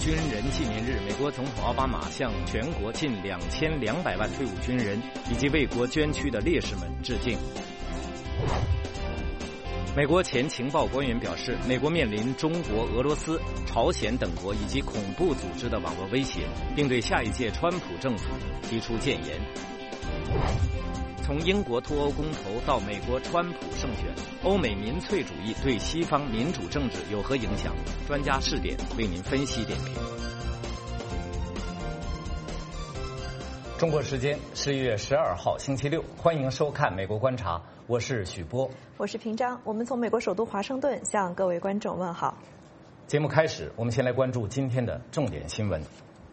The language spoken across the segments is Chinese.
军人纪念日，美国总统奥巴马向全国近2200万退伍军人以及为国捐躯的烈士们致敬。美国前情报官员表示，美国面临中国、俄罗斯、朝鲜等国以及恐怖组织的网络威胁，并对下一届川普政府提出谏言。从英国脱欧公投到美国川普胜选，欧美民粹主义对西方民主政治有何影响？专家视点为您分析点评。中国时间11月12号星期六，欢迎收看《美国观察》，我是许波， 我是平章。我们从美国首都华盛顿向各位观众问好。 节目开始，我们先来关注今天的重点新闻。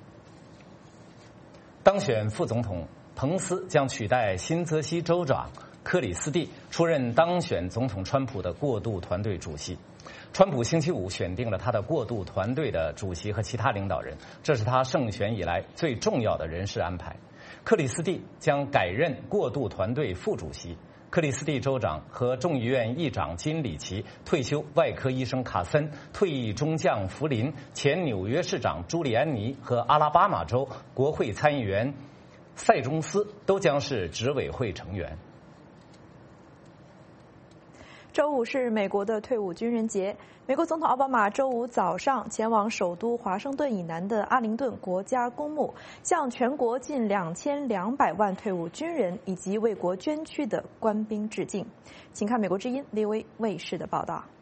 当选副总统彭斯将取代新泽西州长克里斯蒂出任当选总统川普的过渡团队主席。川普星期五选定了他的过渡团队的主席和其他领导人，这是他胜选以来最重要的人事安排。克里斯蒂将改任过渡团队副主席。克里斯蒂州长和众议院议长金里奇、退休外科医生卡森、退役中将弗林、前纽约市长朱利安尼和阿拉巴马州国会参议员塞中斯都将是执委会成员。 周五是美国的退伍军人节，美国总统奥巴马周五早上前往首都华盛顿以南的阿灵顿国家公墓，向全国近2200万退伍军人以及为国捐躯的官兵致敬。请看美国之音 VOA 卫视的报道。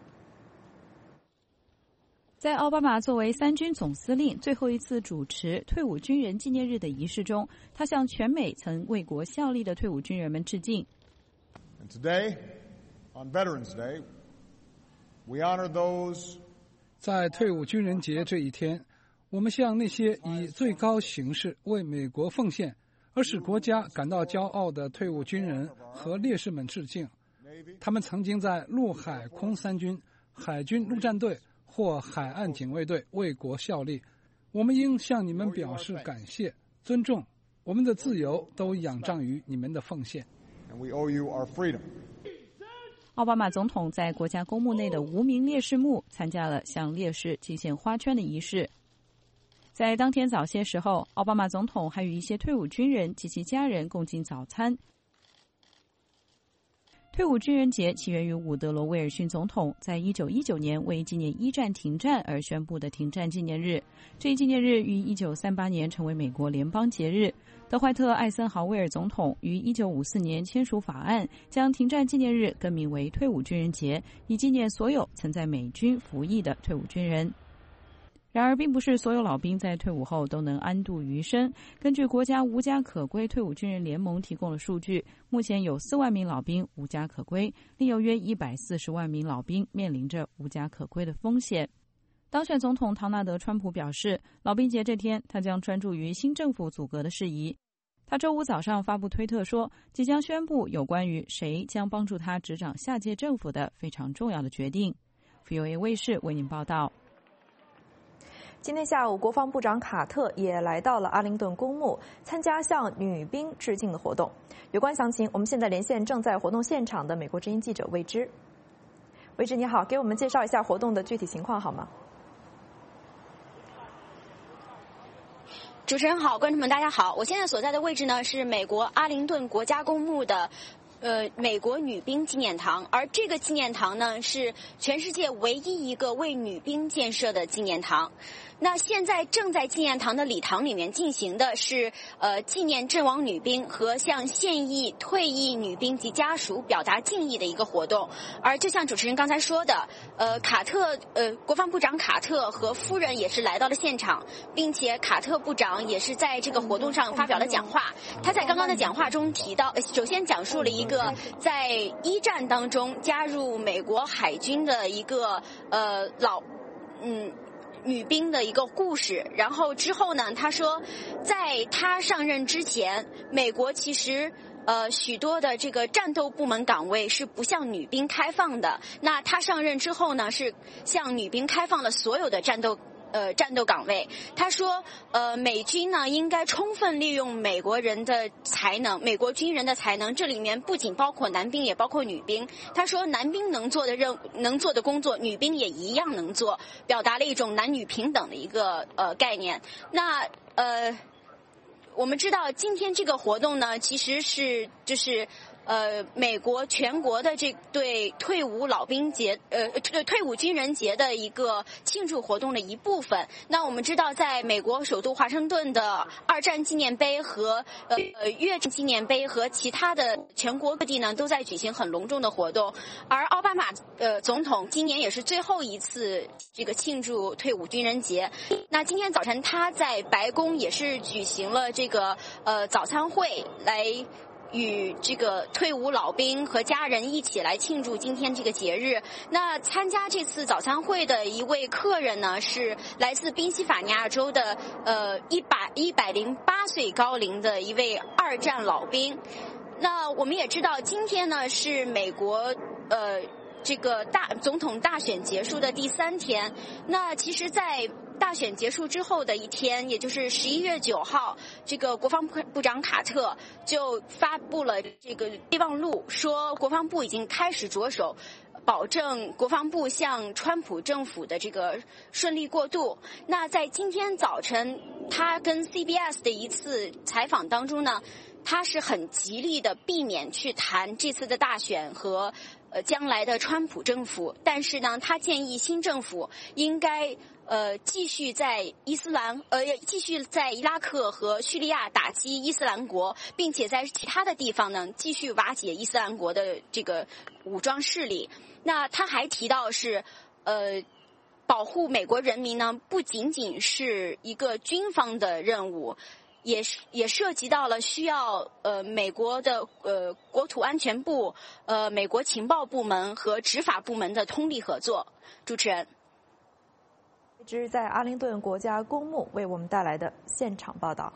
在奥巴马作为三军总司令最后一次主持退伍军人纪念日的仪式中，他向全美曾为国效力的退伍军人们致敬。 And today, on Veterans Day, we honor those. 在退伍军人节这一天，我们向那些以最高形式为美国奉献而使国家感到骄傲的退伍军人和烈士们致敬。他们曾经在陆海空三军、海军陆战队或海岸警卫队为国效力，我们应向你们表示感谢、尊重。我们的自由都仰仗于你们的奉献。 奥巴马总统在国家公墓内的无名烈士墓参加了向烈士敬献花圈的仪式。在当天早些时候，奥巴马总统还与一些退伍军人及其家人共进早餐。退伍军人节起源于伍德罗·威尔逊总统在1919年为纪念一战停战而宣布的停战纪念日。这一纪念日于1938年成为美国联邦节日。德怀特·艾森豪威尔总统于1954年签署法案，将停战纪念日更名为退伍军人节，以纪念所有曾在美军服役的退伍军人。然而，并不是所有老兵在退伍后都能安度余生。根据国家无家可归退伍军人联盟提供的数据，目前有4万名老兵无家可归，另有约140万名老兵面临着无家可归的风险。当选总统唐纳德·川普表示，老兵节这天他将专注于新政府组阁的事宜。他周五早上发布推特说，即将宣布有关于谁将帮助他执掌下届政府的非常重要的决定。VOA 卫视为您报道。 今天下午，国防部长卡特也来到了阿灵顿公墓，参加向女兵致敬的活动。有关详情，我们现在连线正在活动现场的美国之音记者魏之。魏之你好，给我们介绍一下活动的具体情况好吗？ 主持人好，观众们大家好，我现在所在的位置呢是美国阿灵顿国家公墓的美国女兵纪念堂，而这个纪念堂呢是全世界唯一一个为女兵建设的纪念堂。那现在正在纪念堂的礼堂里面进行的是纪念阵亡女兵和向现役退役女兵及家属表达敬意的一个活动。而就像主持人刚才说的，国防部长卡特和夫人也是来到了现场，并且卡特部长也是在这个活动上发表了讲话。他在刚刚的讲话中提到，首先讲述了一个在一战当中加入美国海军的一个女兵的一个故事。然后之后呢，他说在他上任之前，美国其实许多的这个战斗部门岗位是不向女兵开放的。那他上任之后呢，是向女兵开放了所有的战斗战斗岗位。他说，美军呢应该充分利用美国人的才能，美国军人的才能，这里面不仅包括男兵，也包括女兵。他说，男兵能做的工作，女兵也一样能做，表达了一种男女平等的一个概念。那我们知道今天这个活动呢，其实是美国全国的这对退伍军人节的一个庆祝活动的一部分。那我们知道，在美国首都华盛顿的二战纪念碑和越战纪念碑和其他的全国各地呢，都在举行很隆重的活动。而奥巴马总统今年也是最后一次这个庆祝退伍军人节。那今天早晨他在白宫也是举行了这个早餐会，来与这个退伍老兵和家人一起来庆祝今天这个节日。那参加这次早餐会的一位客人呢，是来自宾夕法尼亚州的108岁高龄的一位二战老兵。那我们也知道，今天呢是美国这个总统大选结束的第3天。那其实在大选结束之后的一天，也就是11月9号，这个国防部长卡特就发布了这个备忘录，说国防部已经开始着手保证国防部向川普政府的这个顺利过渡。那在今天早晨他跟 CBS 的一次采访当中呢，他是很极力的避免去谈这次的大选和将来的川普政府，但是呢，他建议新政府应该继续在伊拉克和叙利亚打击伊斯兰国，并且在其他的地方呢继续瓦解伊斯兰国的这个武装势力。那他还提到是保护美国人民呢，不仅仅是一个军方的任务，也涉及到了需要美国的国土安全部、美国情报部门和执法部门的通力合作。主持人， 这是在阿灵顿国家公墓为我们带来的现场报道。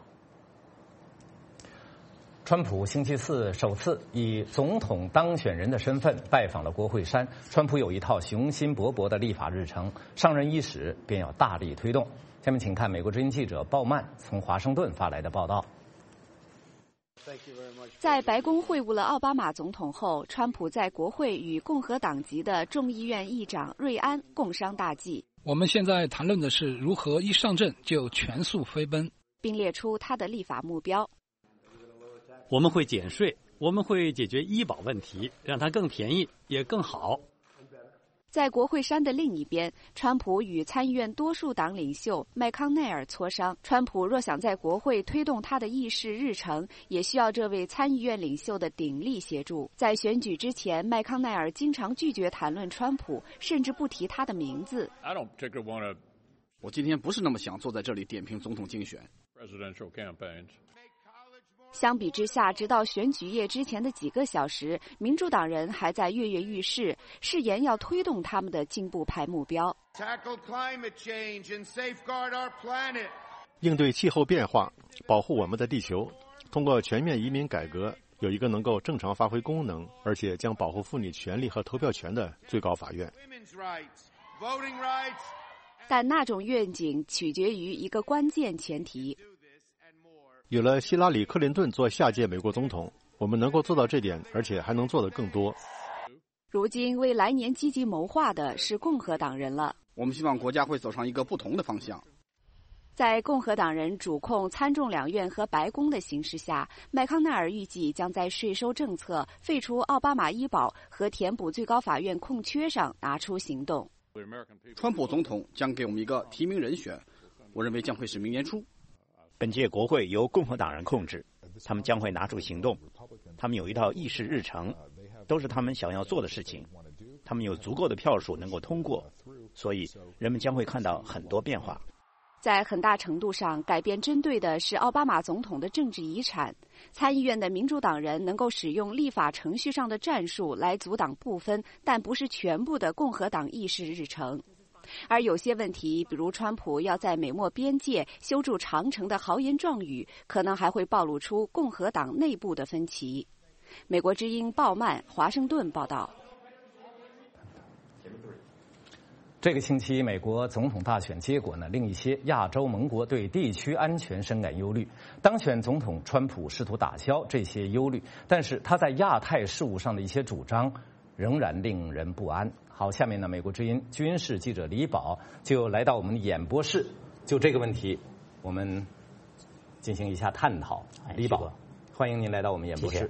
川普星期四首次以总统当选人的身份拜访了国会山。川普有一套雄心勃勃的立法日程，上任伊始便要大力推动。下面请看美国之音记者鲍曼从华盛顿发来的报道。 在白宫会晤了奥巴马总统后，川普在国会与共和党籍的众议院议长瑞安共商大计。 我们现在谈论的是如何一上阵就全速飞奔， 并列出他的立法目标。 我们会减税，我们会解决医保问题，让它更便宜也更好。 在国会山的另一边，川普与参议院多数党领袖麦康奈尔磋商。川普若想在国会推动他的议事日程，也需要这位参议院领袖的鼎力协助。在选举之前，麦康奈尔经常拒绝谈论川普，甚至不提他的名字。 我今天不是那么想坐在这里点评总统竞选。 相比之下，直到选举夜之前的几个小时，民主党人还在跃跃欲试，誓言要推动他们的进步派目标。 应对气候变化，保护我们的地球，通过全面移民改革，有一个能够正常发挥功能，而且将保护妇女权利和投票权的最高法院。 但那种愿景取决于一个关键前提。 有了希拉里·克林顿做下届美国总统，我们能够做到这点，而且还能做得更多。 如今为来年积极谋划的是共和党人了。 我们希望国家会走上一个不同的方向。 在共和党人主控参众两院和白宫的形势下，麦康奈尔预计将在税收政策、废除奥巴马医保和填补最高法院空缺上拿出行动。 川普总统将给我们一个提名人选，我认为将会是明年初。 本届国会由共和党人控制，他们将会拿出行动。他们有一套议事日程，都是他们想要做的事情。他们有足够的票数能够通过，所以人们将会看到很多变化。 在很大程度上，改变针对的是奥巴马总统的政治遗产。参议院的民主党人能够使用立法程序上的战术来阻挡部分，但不是全部的共和党议事日程。而有些问题，比如川普要在美墨边界修筑长城的豪言壮语，可能还会暴露出共和党内部的分歧。美国之音鲍曼华盛顿报道。 这个星期，美国总统大选结果呢，令一些亚洲盟国对地区安全深感忧虑。当选总统川普试图打消这些忧虑，但是他在亚太事务上的一些主张仍然令人不安。好，下面呢，美国之音军事记者李宝就来到我们的演播室，就这个问题，我们进行一下探讨。李宝，欢迎您来到我们演播室。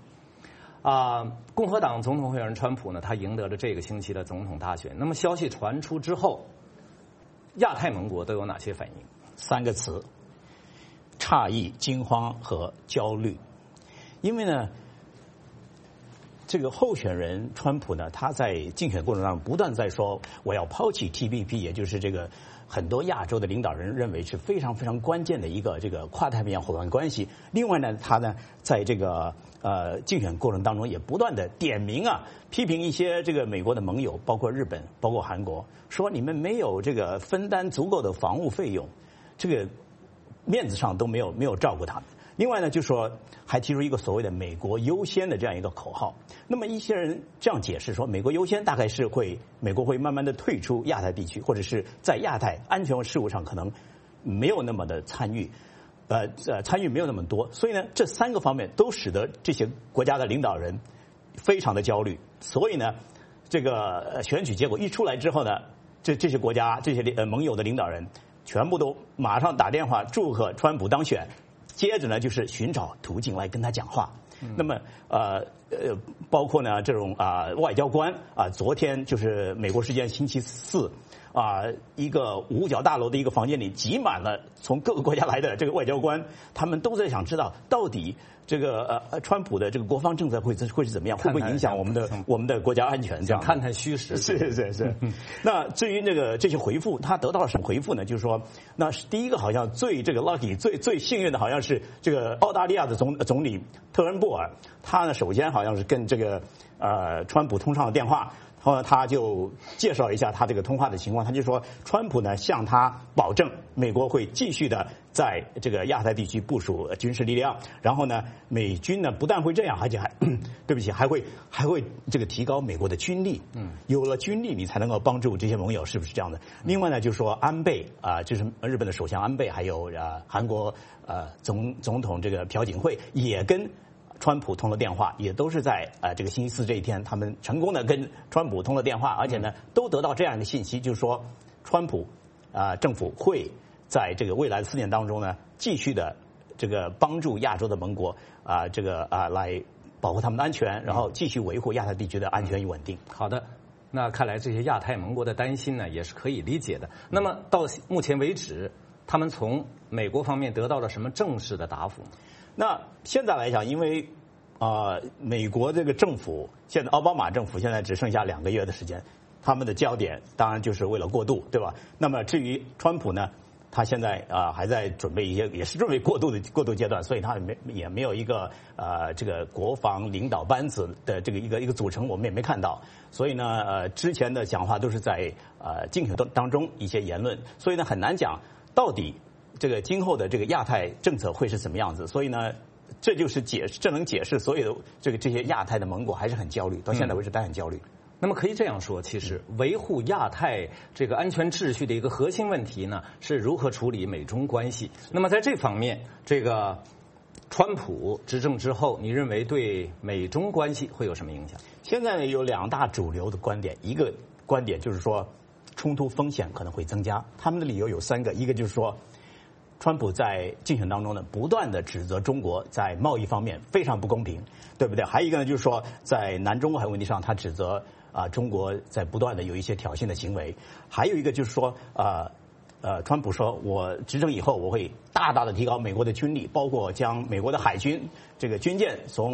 共和党总统候选人川普呢，他赢得了这个星期的总统大选。那么消息传出之后，亚太盟国都有哪些反应 ？3个词：诧异、惊慌和焦虑。因为呢，这个候选人川普呢，他在竞选过程当中不断在说我要抛弃 TPP， 也就是这个很多亚洲的领导人认为是非常非常关键的一个这个跨太平洋伙伴关系。另外呢，他呢在这个竞选过程当中也不断的点名批评一些这个美国的盟友，包括日本，包括韩国，说你们没有这个分担足够的防务费用，这个面子上都没有照顾他们。另外呢，就说还提出一个所谓的美国优先的这样一个口号。那么一些人这样解释说，美国优先大概是美国会慢慢的退出亚太地区，或者是在亚太安全事务上可能没有那么的参与。参与没有那么多，所以呢，这3个方面都使得这些国家的领导人非常的焦虑。所以呢，这个选举结果一出来之后呢，这些国家这些盟友的领导人全部都马上打电话祝贺川普当选，接着呢就是寻找途径来跟他讲话。那么包括呢这种外交官昨天就是美国时间星期4。一个五角大楼的一个房间里挤满了从各个国家来的这个外交官，他们都在想知道到底这个川普的这个国防政策会是怎么样，会不会影响我们的国家安全？这样探探虚实。 是。那至于这些回复，他得到了什么回复呢？就是说，那是第一个好像最这个 lucky 最幸运的，好像是这个澳大利亚的总理特恩布尔，他呢首先好像是跟这个川普通上了电话。然后他就介绍一下他这个通话的情况，他就说，川普呢向他保证，美国会继续的在这个亚太地区部署军事力量，然后呢，美军呢不但会这样，而且还会这个提高美国的军力。有了军力，你才能够帮助这些盟友，是不是这样的？另外呢，就说安倍就是日本的首相安倍，还有韩国总统这个朴槿惠也跟川普通了电话，也都是在这个星期4这一天，他们成功的跟川普通了电话，而且呢，都得到这样一个信息，就是说，川普政府会在这个未来的4年当中呢，继续的这个帮助亚洲的盟国来保护他们的安全，然后继续维护亚太地区的安全与稳定。 好的，那看来这些亚太盟国的担心呢，也是可以理解的。那么到目前为止，他们从美国方面得到了什么正式的答复？ 那现在来讲，因为美国这个政府现在奥巴马政府现在只剩下2个月的时间，他们的焦点当然就是为了过渡，对吧？那么至于川普呢，他现在还在准备也是准备过渡阶段，所以他也没有一个这个国防领导班子的这个一个组成，我们也没看到。所以呢之前的讲话都是在竞选当中一些言论，所以呢很难讲到底这个今后的这个亚太政策会是什么样子。所以呢这能解释所有的这些亚太的盟国还是很焦虑，到现在为止都很焦虑。 那么可以这样说，其实维护亚太这个安全秩序的一个核心问题呢，是如何处理美中关系。那么在这方面，这个川普执政之后，你认为对美中关系会有什么影响？ 现在呢有2大主流的观点，一个观点就是说冲突风险可能会增加，他们的理由有3个，一个就是说，川普在竞选当中呢，不断的指责中国在贸易方面非常不公平，对不对？还有一个呢，就是说在南中国海问题上，他指责中国在不断的有一些挑衅的行为。还有一个就是说川普说，我执政以后，我会大大的提高美国的军力，包括将美国的海军这个军舰从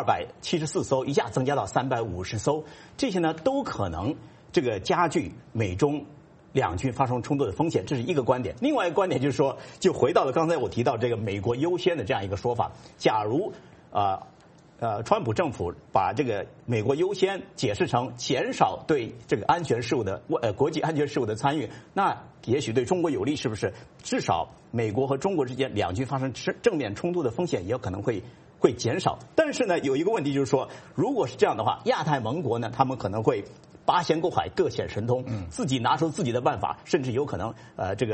274艘一下增加到350艘，这些呢都可能这个加剧美中两军发生冲突的风险，这是一个观点。另外一个观点就是说，就回到了刚才我提到这个美国优先的这样一个说法。假如川普政府把这个美国优先解释成减少对这个安全事务的国际安全事务的参与，那也许对中国有利，是不是？至少美国和中国之间两军发生正面冲突的风险也有可能会减少。但是呢，有一个问题就是说，如果是这样的话，亚太盟国呢，他们可能会八仙过海，各显神通，自己拿出自己的办法，甚至有可能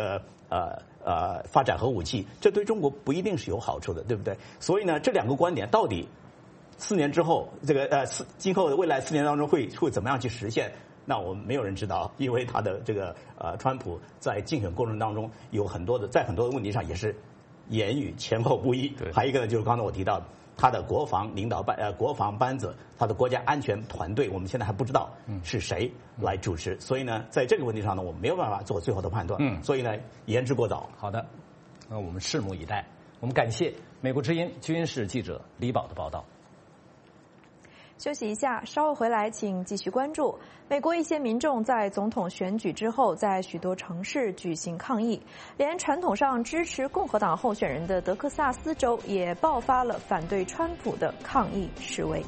发展核武器，这对中国不一定是有好处的，对不对？所以呢，这两个观点到底4年之后，今后未来4年当中会怎么样去实现？那我们没有人知道，因为他的川普在竞选过程当中有很多的问题上也是言语前后不一。还有一个呢，就是刚才我提到的，他的国防班子，他的国家安全团队，我们现在还不知道是谁来主持。所以呢，在这个问题上呢，我们没有办法做最后的判断。所以呢，言之过早。 好的，那我们拭目以待。我们感谢美国之音军事记者李宝的报道。 休息一下，稍后回来请继续关注。美国一些民众在总统选举之后，在许多城市举行抗议，连传统上支持共和党候选人的德克萨斯州也爆发了反对川普的抗议示威。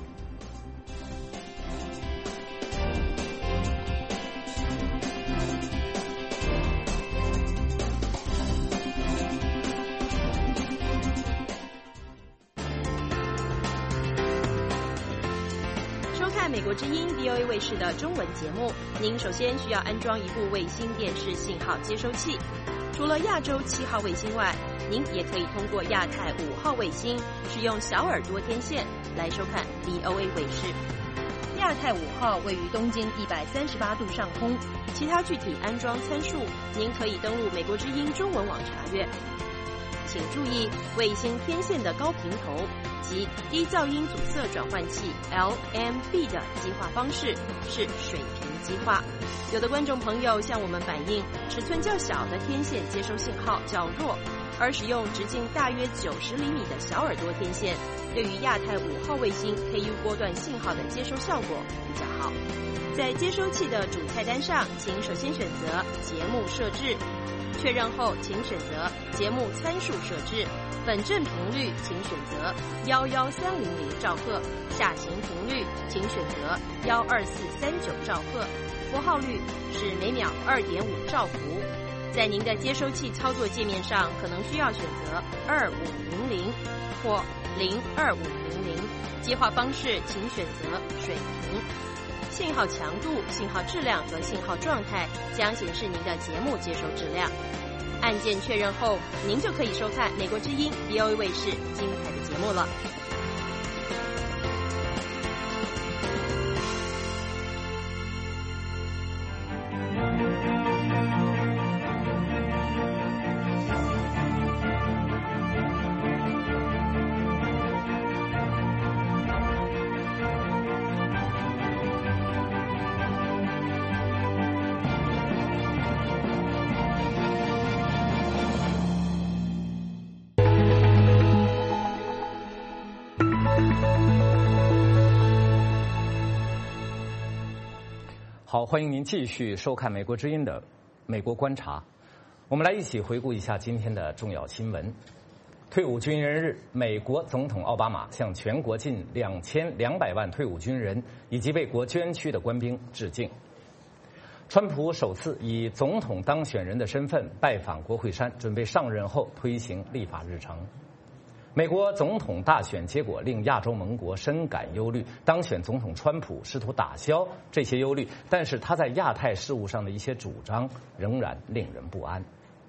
美国之音 VOA 卫视的中文节目，您首先需要安装一部卫星电视信号接收器。除了亚洲7号卫星外，您也可以通过亚太5号卫星，使用小耳朵天线来收看 VOA 卫视。亚太5号位于东经138度上空，其他具体安装参数，您可以登录美国之音中文网查阅。请注意，卫星天线的高频头及低噪音阻塞转换器 LMB 的机化方式是水平机化。有的观众朋友向我们反映，尺寸较小的天线接收信号较弱，而使用直径大约90厘米的小耳朵天线，对于亚太5号卫星 KU 波段信号的接收效果比较好。在接收器的主菜单上，请首先选择节目设置，确认后请选择节目参数设置，本振频率请选择11300兆赫，下行频率请选择12439兆赫，拨号率是每秒2.5兆伏。在您的接收器操作界面上，可能需要选择2500或02500，接话方式请选择水平。信号强度、信号质量和信号状态将显示您的节目接收质量。按键确认后，您就可以收看美国之音 VOA 卫视精彩的节目了。 好，欢迎您继续收看美国之音的美国观察。我们来一起回顾一下今天的重要新闻。退伍军人日，美国总统奥巴马向全国近2200万退伍军人以及为国捐躯的官兵致敬。川普首次以总统当选人的身份拜访国会山，准备上任后推行立法日程。美国总统大选结果令亚洲盟国深感忧虑，当选总统川普试图打消这些忧虑，但是他在亚太事务上的一些主张仍然令人不安。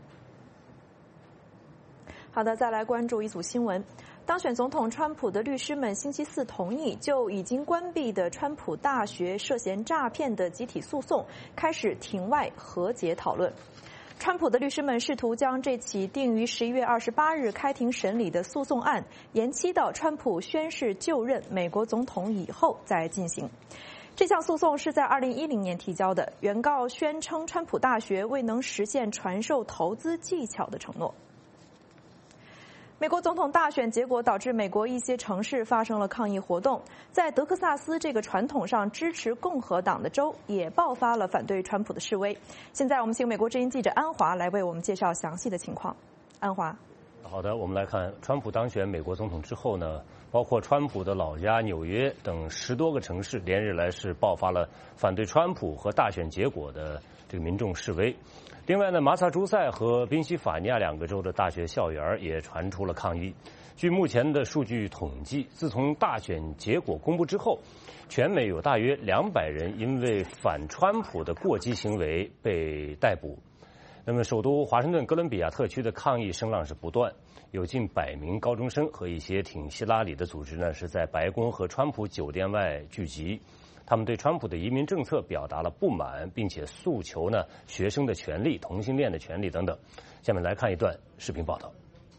好的，再来关注一组新闻。当选总统川普的律师们星期四同意就已经关闭的川普大学涉嫌诈骗的集体诉讼开始庭外和解讨论。川普的律师们试图将这起定于11月28日开庭审理的诉讼案延期到川普宣誓就任美国总统以后再进行。这项诉讼是在2010年提交的，原告宣称川普大学未能实现传授投资技巧的承诺。美国总统大选结果导致美国一些城市发生了抗议活动，在德克萨斯这个传统上支持共和党的州也爆发了反对川普的示威。现在我们请美国之音记者安华来为我们介绍详细的情况。安华。 好的，我们来看川普当选美国总统之后呢，包括川普的老家纽约等10多个城市，连日来是爆发了反对川普和大选结果的这个民众示威。另外呢，马萨诸塞和宾夕法尼亚2个州的大学校园也传出了抗议。据目前的数据统计，自从大选结果公布之后，全美有大约200人因为反川普的过激行为被逮捕。那么，首都华盛顿哥伦比亚特区的抗议声浪是不断，有近100名高中生和一些挺希拉里的组织呢，是在白宫和川普酒店外聚集。他们对川普的移民政策表达了不满，并且诉求呢学生的权利、同性恋的权利等等。下面来看一段视频报道。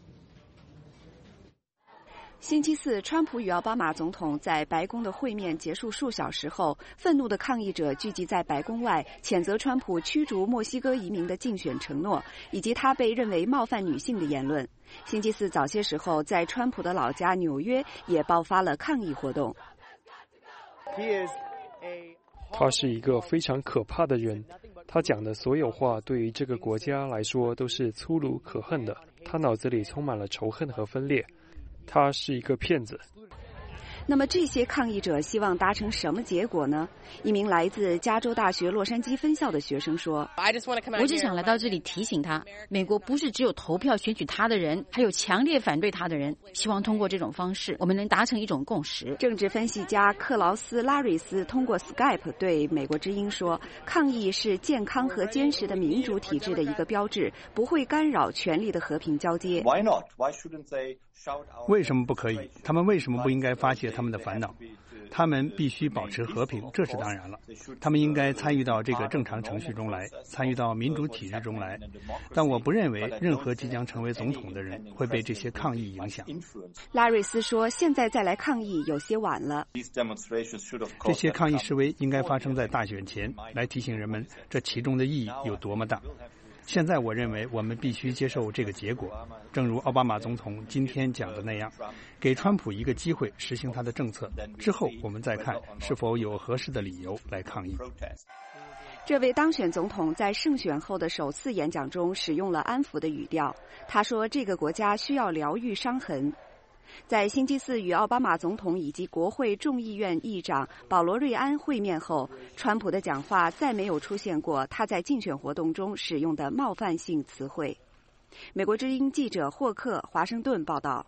星期四，川普与奥巴马总统在白宫的会面结束数小时后，愤怒的抗议者聚集在白宫外，谴责川普驱逐墨西哥移民的竞选承诺，以及他被认为冒犯女性的言论。星期四早些时候，在川普的老家纽约也爆发了抗议活动。 他是一个非常可怕的人，他讲的所有话对于这个国家来说都是粗鲁可恨的，他脑子里充满了仇恨和分裂。他是一个骗子。 那么这些抗议者希望达成什么结果呢？一名来自加州大学洛杉矶分校的学生说：“ 我只想来到这里提醒他，美国不是只有投票选举他的人，还有强烈反对他的人。希望通过这种方式，我们能达成一种共识。” 政治分析家克劳斯·拉瑞斯通过 Skype 对美国之音说：“抗议是健康和坚实的民主体制的一个标志，不会干扰权力的和平交接。” Why not? Why shouldn't they?为什么不可以？他们为什么不应该发泄他们的烦恼？他们必须保持和平，这是当然了。他们应该参与到这个正常程序中来，参与到民主体制中来。但我不认为任何即将成为总统的人会被这些抗议影响。 拉瑞斯说：“现在再来抗议有些晚了。 这些抗议示威应该发生在大选前，来提醒人们这其中的意义有多么大。现在我认为我们必须接受这个结果，正如奥巴马总统今天讲的那样，给川普一个机会实行他的政策，之后我们再看是否有合适的理由来抗议。” 这位当选总统在胜选后的首次演讲中使用了安抚的语调，他说这个国家需要疗愈伤痕。在星期四与奥巴马总统以及国会众议院议长保罗·瑞安会面后，川普的讲话再没有出现过他在竞选活动中使用的冒犯性词汇。美国之音记者霍克华盛顿报道。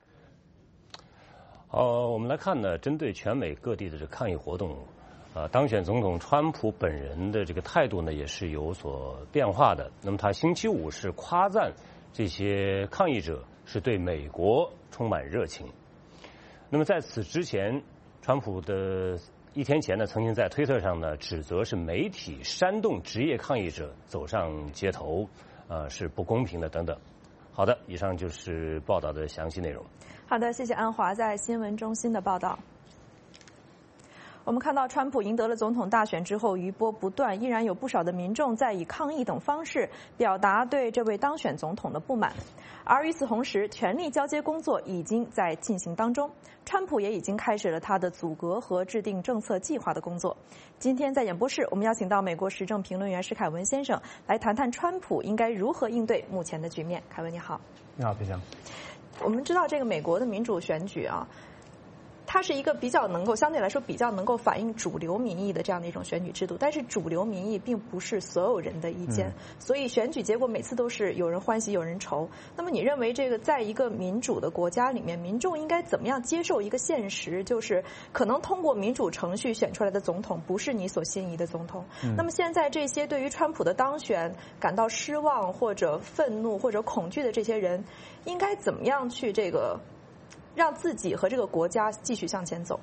我们来看呢，针对全美各地的这抗议活动，当选总统川普本人的这个态度呢也是有所变化的。那么他星期五是夸赞这些抗议者是对美国充满热情。那么在此之前，川普的1天前呢，曾经在推特上呢指责是媒体煽动职业抗议者走上街头，是不公平的等等。好的，以上就是报道的详细内容。 好的，谢谢安华在新闻中心的报道。我们看到，川普赢得了总统大选之后，余波不断，依然有不少的民众在以抗议等方式表达对这位当选总统的不满。而与此同时，权力交接工作已经在进行当中，川普也已经开始了他的组阁和制定政策计划的工作。今天在演播室，我们邀请到美国时政评论员施凯文先生来谈谈川普应该如何应对目前的局面。凯文你好。 你好，裴翔。 我们知道这个美国的民主选举啊，它是一个相对来说比较能够反映主流民意的这样的一种选举制度，但是主流民意并不是所有人的意见，所以选举结果每次都是有人欢喜有人愁。那么你认为这个在一个民主的国家里面，民众应该怎么样接受一个现实，就是可能通过民主程序选出来的总统不是你所心仪的总统。那么现在这些对于川普的当选感到失望或者愤怒或者恐惧的这些人，应该怎么样去让自己和这个国家继续向前走？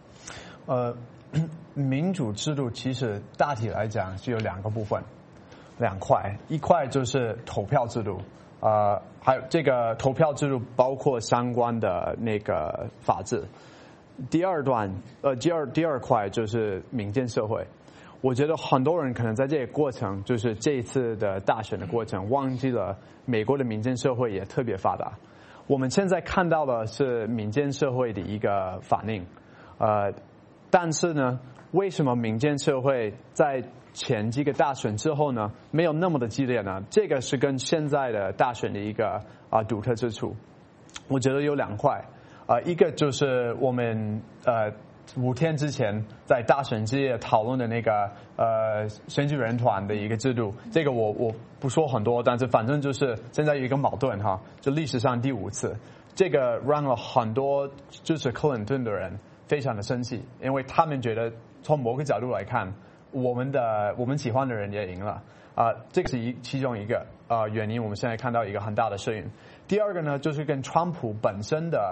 民主制度其实大体来讲是有2个部分，2块，一块就是投票制度，还有这个投票制度包括相关的那个法制。第二块就是民间社会。我觉得很多人可能在这个过程，就是这一次的大选的过程，忘记了美国的民间社会也特别发达。我们现在看到的是民间社会的一个反应， 但是呢，为什么民间社会在前几个大选之后呢没有那么的激烈呢？这个是跟现在的大选的一个独特之处。我觉得有2块，一个就是我们5天之前在大选之夜讨论的那个选举人团的一个制度，这个我不说很多，但是反正就是现在有一个矛盾哈，就历史上第5次，这个让了很多支持克林顿的人非常的生气，因为他们觉得从某个角度来看，我们喜欢的人也赢了这个是其中一个原因，我们现在看到一个很大的声音。第二个呢，就是跟川普本身的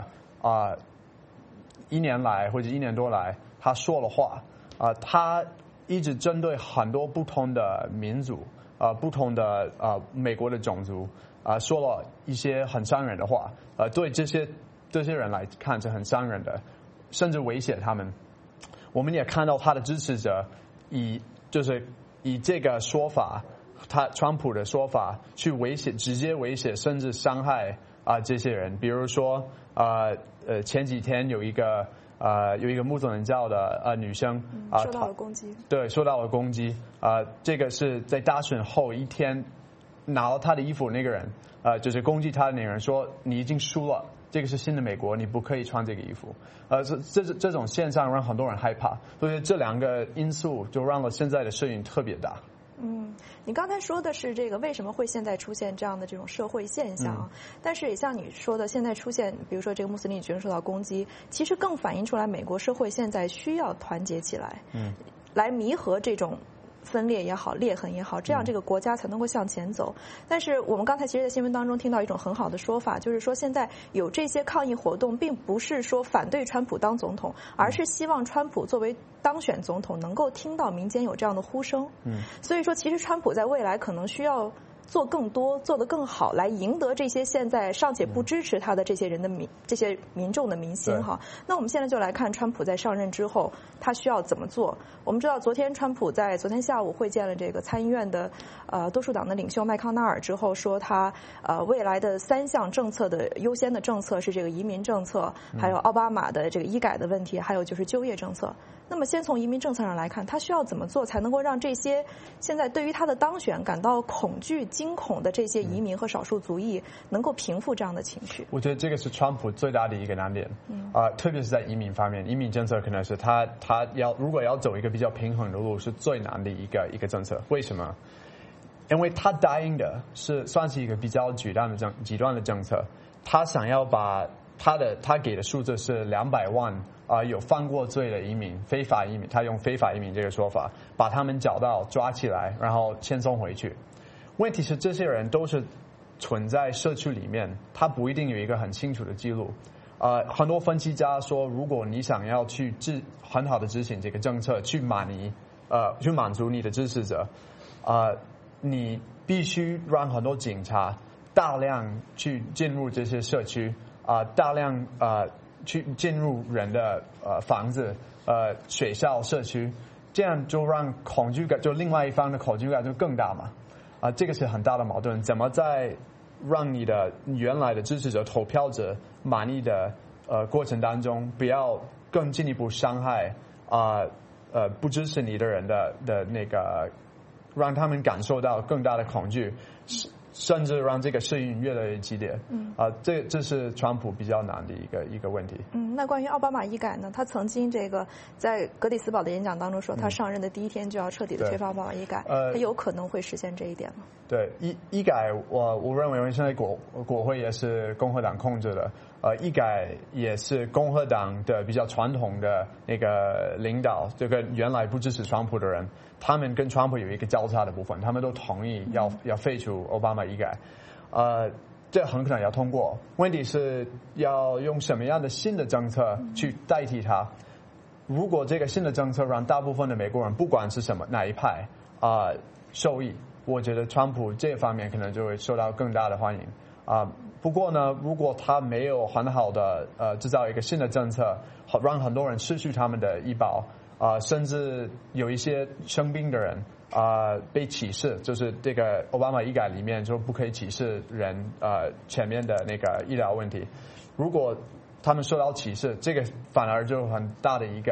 1年来或者1年多来他说了话他一直针对很多不同的民族不同的美国的种族说了一些很伤人的话对这些人来看是很伤人的，甚至威胁他们。我们也看到他的支持者以这个说法，川普的说法去直接威胁甚至伤害这些人。比如说前几天有一个穆斯林教的女生受到了攻击， 对，受到了攻击这个是在大选后1天拿了她的衣服那个人就是攻击她的那个人说你已经输了，这个是新的美国，你不可以穿这个衣服这种现象让很多人害怕，所以这2个因素就让了现在的声音特别大。 你刚才说的是这个为什么会现在出现这样的这种社会现象但是也像你说的，现在出现比如说这个穆斯林女学生受到攻击，其实更反映出来美国社会现在需要团结起来来弥合这种分裂也好，裂痕也好，这样这个国家才能够向前走。但是我们刚才其实在新闻当中听到一种很好的说法，就是说现在有这些抗议活动并不是说反对川普当总统，而是希望川普作为当选总统能够听到民间有这样的呼声所以说其实川普在未来可能需要做更多，做得更好，来赢得这些现在尚且不支持他的这些民众的民心哈。那我们现在就来看川普在上任之后他需要怎么做。我们知道川普在昨天下午会见了这个参议院的多数党的领袖麦康奈尔之后，说他未来的3项政策的优先的政策是这个移民政策，还有奥巴马的这个医改的问题，还有就是就业政策。那么先从移民政策上来看，他需要怎么做才能够让这些现在对于他的当选感到恐惧惊恐的这些移民和少数族裔能够平复这样的情绪？ 我觉得这个是川普最大的一个难点特别是在移民方面，移民政策可能是他如果要走一个比较平衡的路是最难的一个政策。为什么？因为他答应的算是一个比较极端的政策，他想要把他给的数字是200万有犯过罪的移民，非法移民，他用非法移民这个说法，把他们找到抓起来，然后遣送回去。问题是这些人都是存在社区里面，他不一定有一个很清楚的记录。很多分析家说，如果你想要去很好的执行这个政策，去满足你的支持者，你必须让很多警察大量去进入这些社区，大量去进入人的房子、学校、社区，这样就让恐惧感，就另外一方的恐惧感就更大嘛。这个是很大的矛盾。怎么在让你的原来的支持者、投票者满意的过程当中，不要更进一步伤害不支持你的人的那个，让他们感受到更大的恐惧，甚至让这个声音越来越激烈。这是川普比较难的一个问题。 那关于奥巴马医改呢？他曾经在格里斯堡的演讲当中说，他上任的第1天就要彻底的推翻奥巴马医改，他有可能会实现这一点吗？ 对，医改我认为，因为现在国会也是共和党控制的，医改也是共和党的比较传统的那个领导，这个原来不支持川普的人，他们跟川普有一个交叉的部分，他们都同意要废除奥巴马医改，这很可能要通过。问题是要用什么样的新的政策去代替它？如果这个新的政策让大部分的美国人，不管是哪一派受益，我觉得川普这方面可能就会受到更大的欢迎。不过呢，如果他没有很好的制造一个新的政策，让很多人失去他们的医保，甚至有一些生病的人被歧视，就是这个奥巴马医改里面就不可以歧视人前面的那个医疗问题。如果他们受到歧视，这个反而就很大的一个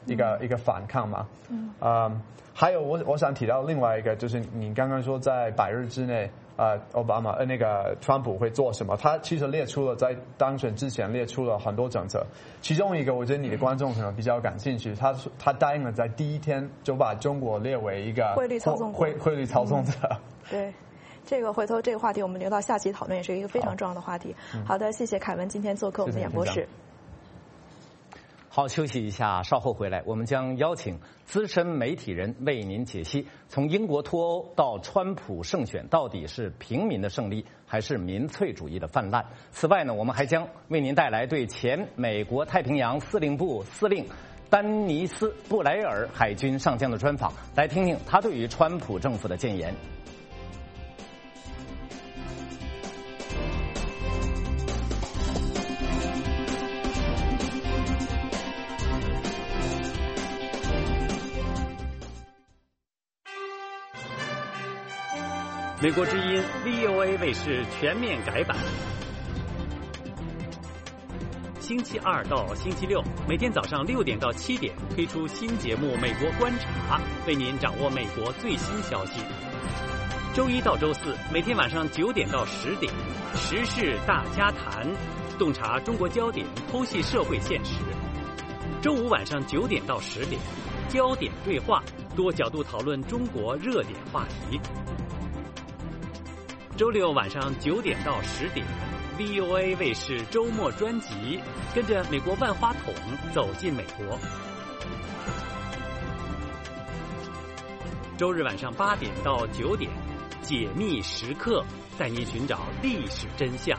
一个反抗嘛。还有我想提到另外一个，就是你刚刚说在100日之内，奥巴马那个川普会做什么？他其实列出了在当选之前列出了很多政策，其中一个我觉得你的观众可能比较感兴趣，他答应了在第一天就把中国列为一个汇率操纵国， 汇率操纵者。 对。这个回头这个话题我们留到下期讨论，也是一个非常重要的话题。好的，谢谢凯文今天做客我们的演播室。 好，休息一下，稍后回来，我们将邀请资深媒体人为您解析，从英国脱欧到川普胜选，到底是平民的胜利还是民粹主义的泛滥？此外呢，我们还将为您带来对前美国太平洋司令部司令丹尼斯·布莱尔海军上将的专访，来听听他对于川普政府的谏言。 美国之音 VOA 卫视全面改版，星期2到星期6每天早上6点到7点推出新节目《美国观察》，为您掌握美国最新消息。周1到周4每天晚上9点到10点，时事大家谈，洞察中国焦点，剖析社会现实。周5晚上9点到10点，焦点对话，多角度讨论中国热点话题。周6晚上9点到10点 ，VOA 卫视周末专辑，跟着美国万花筒走进美国。周日晚上8点到9点，解密时刻，带您寻找历史真相。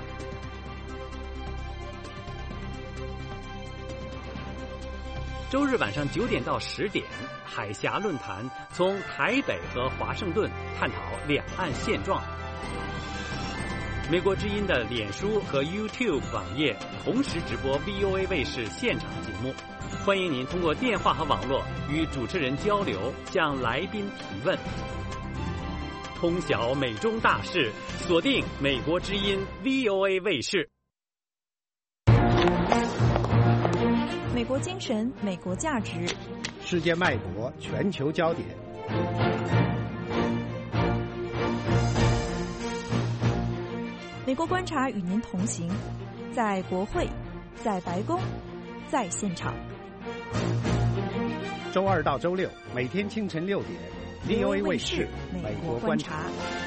周日晚上9点到10点，海峡论坛，从台北和华盛顿探讨两岸现状。美国之音的脸书和 YouTube 网页同时直播 VOA 卫视现场节目，欢迎您通过电话和网络与主持人交流，向来宾提问。通晓美中大事，锁定美国之音 VOA 卫视。 美国精神，美国价值， 世界脉搏，全球焦点。 美国观察与您同行，在国会，在白宫，在现场。 周2到周6每天清晨6点 ，VOA 卫视美国观察。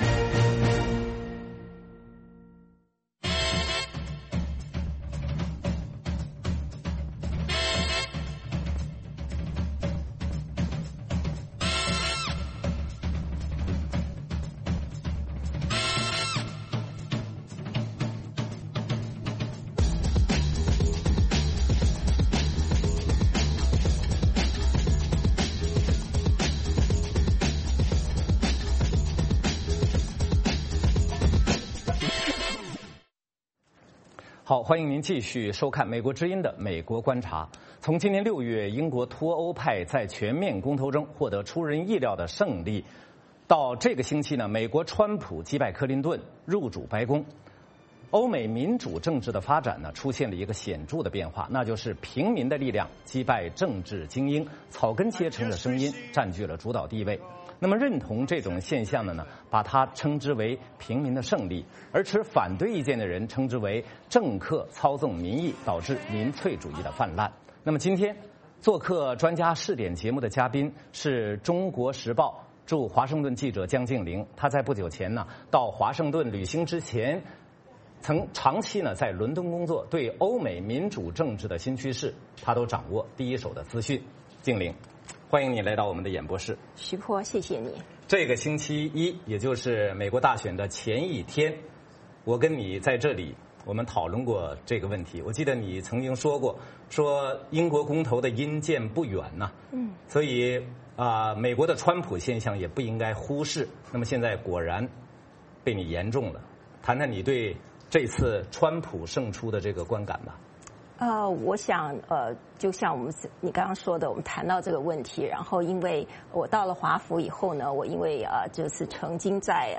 好，欢迎您继续收看美国之音的美国观察。从今年6月，英国脱欧派在全面公投中获得出人意料的胜利，到这个星期呢，美国川普击败克林顿入主白宫，欧美民主政治的发展呢，出现了一个显著的变化，那就是平民的力量击败政治精英，草根阶层的声音占据了主导地位。那么认同这种现象的呢，把它称之为平民的胜利，而持反对意见的人称之为政客操纵民意，导致民粹主义的泛滥。那么今天做客专家试点节目的嘉宾是中国时报驻华盛顿记者江静玲，他在不久前呢到华盛顿旅行之前，曾长期呢在伦敦工作，对欧美民主政治的新趋势他都掌握第一手的资讯。静玲，欢迎你来到我们的演播室。 徐波，谢谢你。 这个星期一，也就是美国大选的前一天，我跟你在这里，我们讨论过这个问题。我记得你曾经说过，说英国公投的阴见不远呐，所以美国的川普现象也不应该忽视。那么现在果然被你言中了，谈谈你对这次川普胜出的这个观感吧。 我想就像你刚刚说的，我们谈到这个问题，然后因为我到了华府以后呢，我因为就是曾经在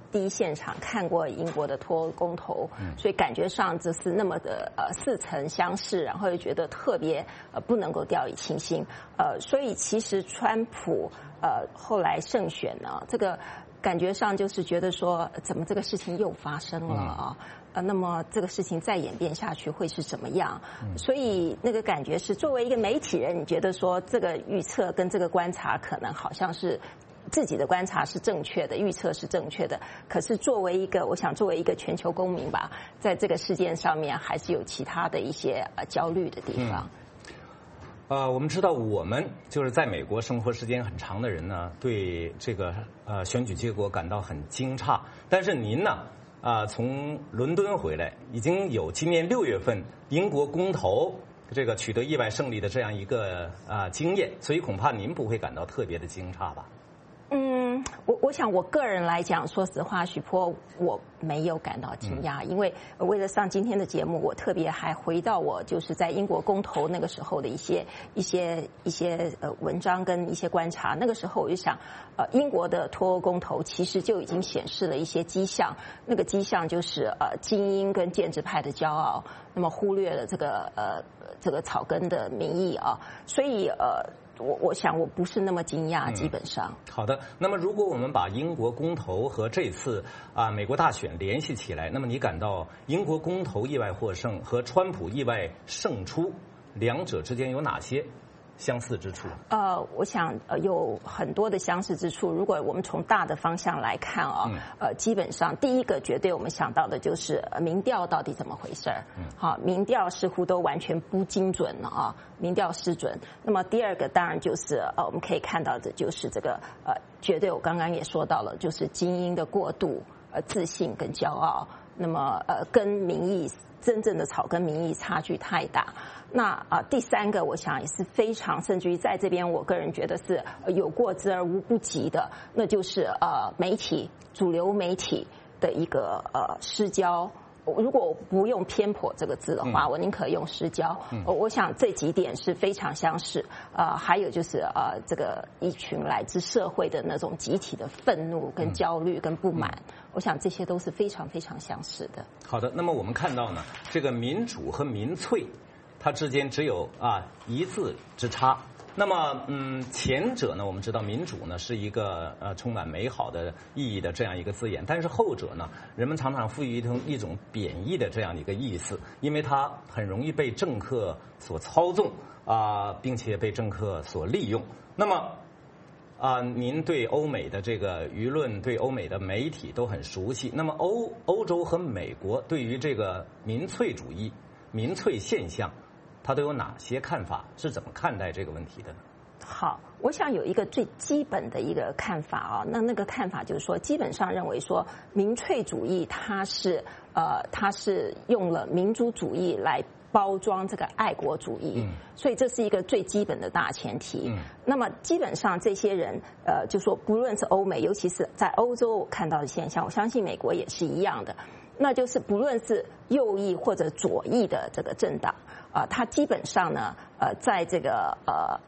第一现场看过英国的脱欧公投，所以感觉上这是那么的似曾相识，然后又觉得特别不能够掉以轻心。所以其实川普后来胜选呢，这个感觉上就是觉得说，怎么这个事情又发生了啊？那么这个事情再演变下去会是怎么样？所以那个感觉是，作为一个媒体人，你觉得说这个预测跟这个观察可能好像是自己的观察是正确的，预测是正确的。可是作为一个，我想作为一个全球公民吧，在这个事件上面还是有其他的一些焦虑的地方。 我们知道，我们就是在美国生活时间很长的人呢，对这个选举结果感到很惊诧。但是您呢，从伦敦回来，已经有今年6月份英国公投这个取得意外胜利的这样一个经验，所以恐怕您不会感到特别的惊诧吧？ 我想我个人来讲，说实话，许波我没有感到惊讶，因为为了上今天的节目，我特别还回到我就是在英国公投那个时候的一些文章跟一些观察。那个时候我就想，英国的脱欧公投其实就已经显示了一些迹象，那个迹象就是精英跟建制派的骄傲，那么忽略了这个草根的民意啊，所以我想我不是那么惊讶，基本上。 好的，那么如果我们把英国公投和这次美国大选联系起来，那么你感到英国公投意外获胜和川普意外胜出，两者之间有哪些相似之处？ 我想有很多的相似之处。如果我们从大的方向来看基本上第一个绝对我们想到的就是民调到底怎么回事儿。好，民调似乎都完全不精准了啊，民调失准。那么第二个当然就是我们可以看到的就是这个绝对我刚刚也说到了，就是精英的过度自信跟骄傲，那么跟民意真正的草根民意差距太大。那第三个我想也是非常，甚至于在这边我个人觉得是有过之而无不及的，那就是媒体主流媒体的一个失焦。如果我不用偏颇这个字的话，我宁可用失焦。我想这几点是非常相似。还有就是这个一群来自社会的那种集体的愤怒、跟焦虑、跟不满，我想这些都是非常非常相似的。 好的，那么我们看到呢，这个民主和民粹，它之间只有一字之差。那么，前者呢，我们知道民主呢是一个充满美好的意义的这样一个字眼，但是后者呢，人们常常赋予一种贬义的这样一个意思，因为它很容易被政客所操纵并且被政客所利用。那么，您对欧美的这个舆论、对欧美的媒体都很熟悉。那么，欧洲和美国对于这个民粹主义、民粹现象，他都有哪些看法？是怎么看待这个问题的呢？ 好，我想有一个最基本的一个看法那个看法就是说，基本上认为说民粹主义它是用了民族主义来包装这个爱国主义，所以这是一个最基本的大前提。那么基本上这些人就说不论是欧美，尤其是在欧洲我看到的现象，我相信美国也是一样的。那就是不论是右翼或者左翼的这个政党它基本上呢在这个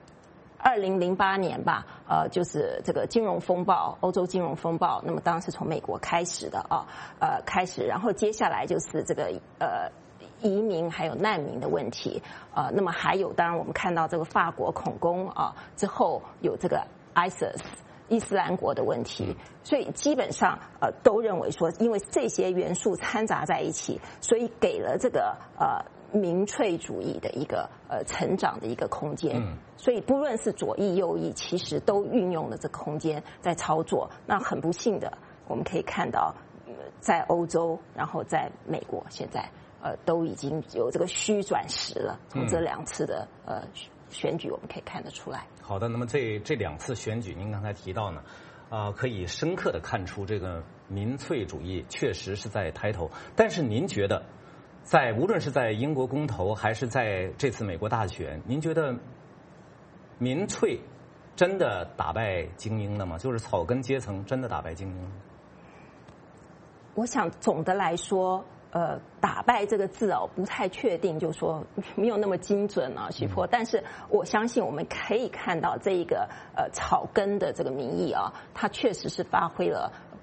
2008年吧就是这个金融风暴，欧洲金融风暴，那么当时从美国开始的开始，然后接下来就是这个移民还有难民的问题那么还有当然我们看到这个法国恐攻之后有这个 ISIS伊斯兰国的问题，所以基本上都认为说，因为这些元素掺杂在一起，所以给了这个民粹主义的一个成长的一个空间。所以不论是左翼右翼，其实都运用了这个空间在操作。那很不幸的，我们可以看到，在欧洲，然后在美国，现在都已经有这个虚转实了。从这2次的选举我们可以看得出来。 好的，那么这2次选举，您刚才提到呢，可以深刻的看出这个民粹主义确实是在抬头。但是您觉得，无论是在英国公投还是在这次美国大选，您觉得民粹真的打败精英了吗？就是草根阶层真的打败精英了吗？ 我想总的来说。打败这个字不太确定，就说没有那么精准徐波。但是我相信我们可以看到这一个草根的这个民意它确实是发挥了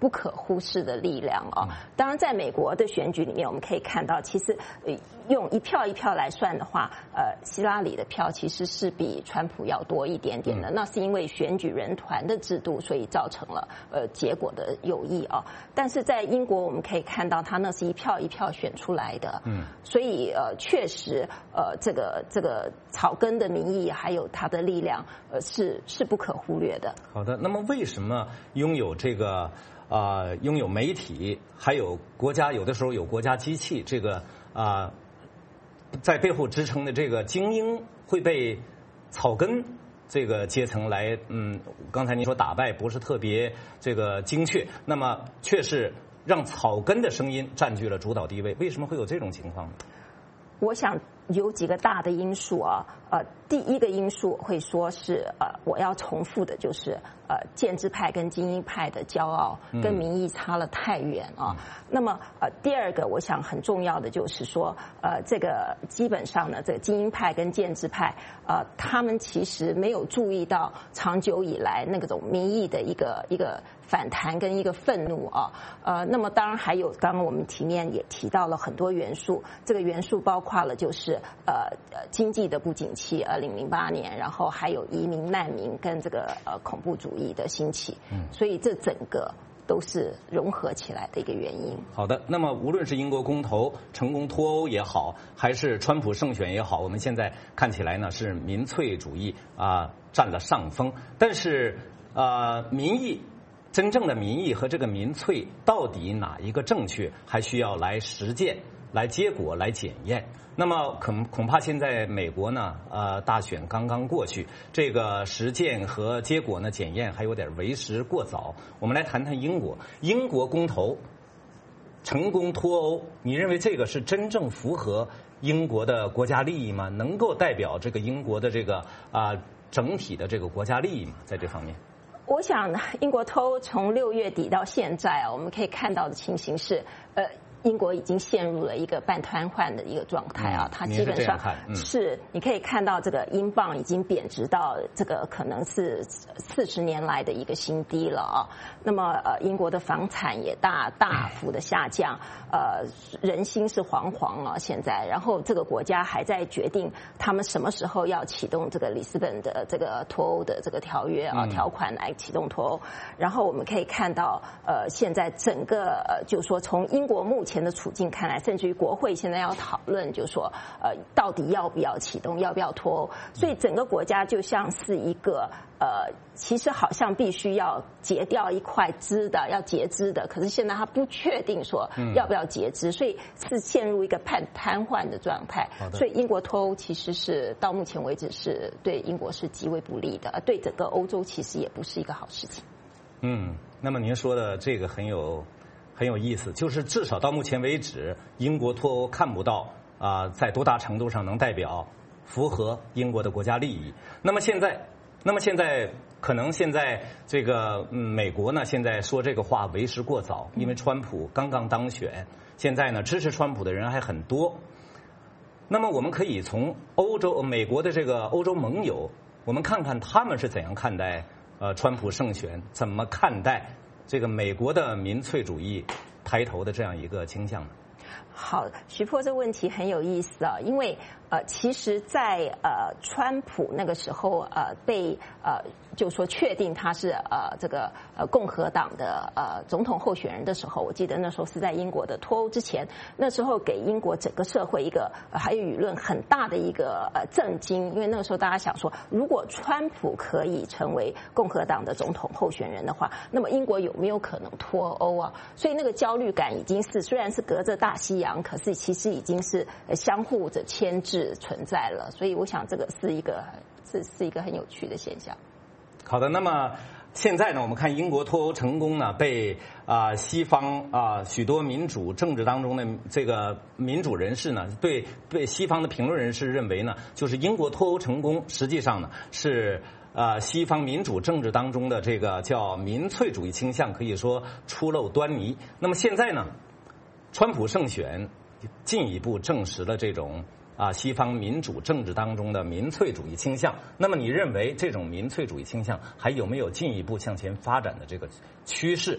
不可忽视的力量啊。当然，在美国的选举里面，我们可以看到，其实用一票一票来算的话，希拉里的票其实是比川普要多一点点的。那是因为选举人团的制度，所以造成了结果的有益啊。但是在英国，我们可以看到，他那是一票一票选出来的。所以确实这个草根的民意还有它的力量是不可忽略的。 好的，那么为什么拥有这个拥有媒体，还有国家有的时候有国家机器，这个在背后支撑的这个精英会被草根这个阶层来刚才您说打败不是特别这个精确，那么却是让草根的声音占据了主导地位，为什么会有这种情况呢？ 我想有几个大的因素啊，第一个因素会说是我要重复的就是建制派跟精英派的骄傲跟民意差了太远啊。那么第二个我想很重要的就是说这个基本上呢，这个精英派跟建制派他们其实没有注意到长久以来那种民意的一个反弹跟一个愤怒啊。那么当然还有刚刚我们题面也提到了很多元素，这个元素包括了就是经济的不景气，2008年，然后还有移民难民跟这个恐怖主义的兴起，所以这整个都是融合起来的一个原因。 好的，那么无论是英国公投成功脱欧也好，还是川普胜选也好，我们现在看起来呢是民粹主义占了上风，但是民意。真正的民意和这个民粹到底哪一个正确，还需要来实践、来结果、来检验。那么恐怕现在美国呢，大选刚刚过去，这个实践和结果呢检验还有点为时过早。我们来谈谈英国，英国公投成功脱欧，你认为这个是真正符合英国的国家利益吗？能够代表这个英国的这个整体的这个国家利益吗？在这方面？ 我想英国脱欧从6月底到现在我们可以看到的情形是，英国已经陷入了一个半瘫痪的一个状态啊，它基本上是你可以看到这个英镑已经贬值到这个可能是40年来的一个新低了啊。那么英国的房产也大幅的下降，人心是惶惶啊现在。然后这个国家还在决定他们什么时候要启动这个里斯本的这个脱欧的这个条约条款来启动脱欧。然后我们可以看到现在整个就是说从英国目前的处境看来，甚至于国会现在要讨论，就是说到底要不要启动，要不要脱欧。所以整个国家就像是一个其实好像必须要截掉一块枝的，要截肢的，可是现在他不确定说要不要截肢，所以是陷入一个半瘫痪的状态。所以英国脱欧其实是到目前为止是对英国是极为不利的，对整个欧洲其实也不是一个好事情。 那么您说的这个很有意思，就是至少到目前为止，英国脱欧看不到在多大程度上能代表符合英国的国家利益。那么现在可能现在这个美国呢，现在说这个话为时过早，因为川普刚刚当选，现在呢支持川普的人还很多。那么我们可以从美国的这个欧洲盟友，我们看看他们是怎样看待川普胜选，怎么看待这个美国的民粹主义抬头的这样一个倾向呢？ 好，徐波这个问题很有意思啊，因为其实在川普那个时候被就说确定他是这个共和党的总统候选人的时候，我记得那时候是在英国的脱欧之前，那时候给英国整个社会一个还有舆论很大的一个震惊，因为那个时候大家想说，如果川普可以成为共和党的总统候选人的话，那么英国有没有可能脱欧啊？所以那个焦虑感已经是虽然是隔着大西洋，可是其实已经是相互的牵制存在了，所以我想这个是一个很有趣的现象。 好的，那么现在呢，我们看英国脱欧成功呢，被西方许多民主政治当中的这个民主人士呢，对西方的评论人士认为呢，就是英国脱欧成功，实际上呢是西方民主政治当中的这个叫民粹主义倾向，可以说初露端倪。那么现在呢，川普胜选进一步证实了这种西方民主政治当中的民粹主义倾向。那么你认为这种民粹主义倾向还有没有进一步向前发展的这个趋势？